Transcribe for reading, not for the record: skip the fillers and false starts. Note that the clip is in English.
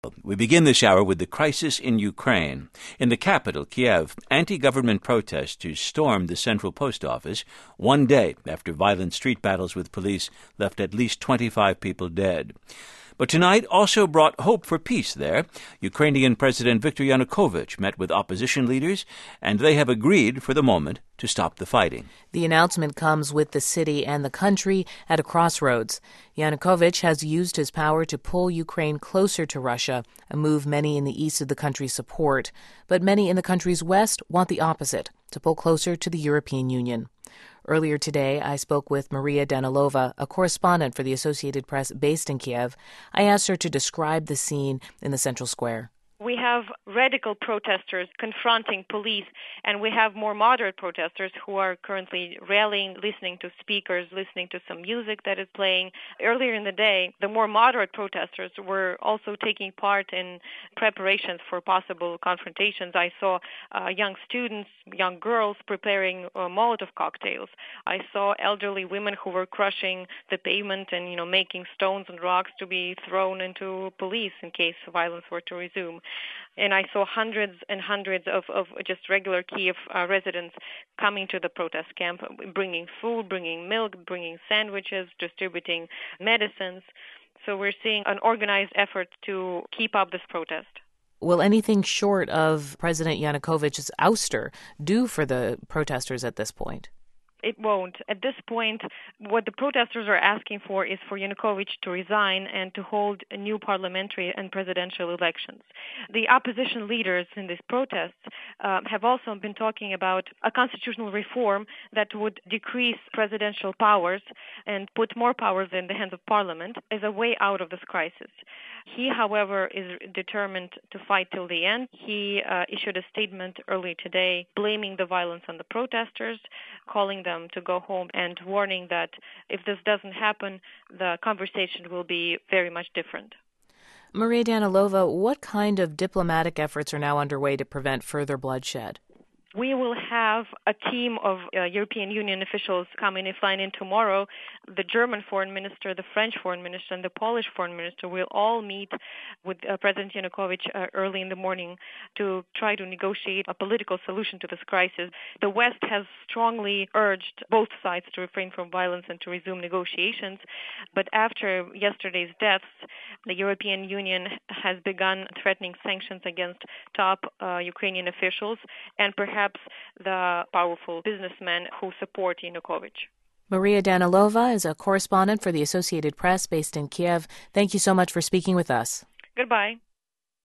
We begin this hour with the crisis in Ukraine. In the capital, Kiev, anti-government protesters stormed the central post office one day after violent street battles with police left at least 25 people dead. But tonight also brought hope for peace there. Ukrainian President Viktor Yanukovych met with opposition leaders, and they have agreed, for the moment, to stop the fighting. The announcement comes with the city and the country at a crossroads. Yanukovych has used his power to pull Ukraine closer to Russia, a move many in the east of the country support. But many in the country's west want the opposite, to pull closer to the European Union. Earlier today, I spoke with Maria Danilova, a correspondent for the Associated Press based in Kiev. I asked her to describe the scene in the central square. We have radical protesters confronting police, and we have more moderate protesters who are currently rallying, listening to speakers, listening to some music that is playing. Earlier in the day, the more moderate protesters were also taking part in preparations for possible confrontations. I saw young students, young girls preparing Molotov cocktails. I saw elderly women who were crushing the pavement and, making stones and rocks to be thrown into police in case violence were to resume. And I saw hundreds and hundreds of just regular Kiev residents coming to the protest camp, bringing food, bringing milk, bringing sandwiches, distributing medicines. So we're seeing an organized effort to keep up this protest. Will anything short of President Yanukovych's ouster do for the protesters at this point? It won't. At this point, what the protesters are asking for is for Yanukovych to resign and to hold new parliamentary and presidential elections. The opposition leaders in these protests have also been talking about a constitutional reform that would decrease presidential powers and put more powers in the hands of parliament as a way out of this crisis. He, however, is determined to fight till the end. He issued a statement early today blaming the violence on the protesters, calling them to go home and warning that if this doesn't happen, the conversation will be very much different. Maria Danilova, what kind of diplomatic efforts are now underway to prevent further bloodshed? We will have a team of European Union officials coming and flying in tomorrow. The German foreign minister, the French foreign minister, and the Polish foreign minister will all meet with President Yanukovych early in the morning to try to negotiate a political solution to this crisis. The West has strongly urged both sides to refrain from violence and to resume negotiations. But after yesterday's deaths, the European Union has begun threatening sanctions against top Ukrainian officials and perhaps the powerful businessmen who support Yanukovych. Maria Danilova is a correspondent for the Associated Press based in Kiev. Thank you so much for speaking with us. Goodbye.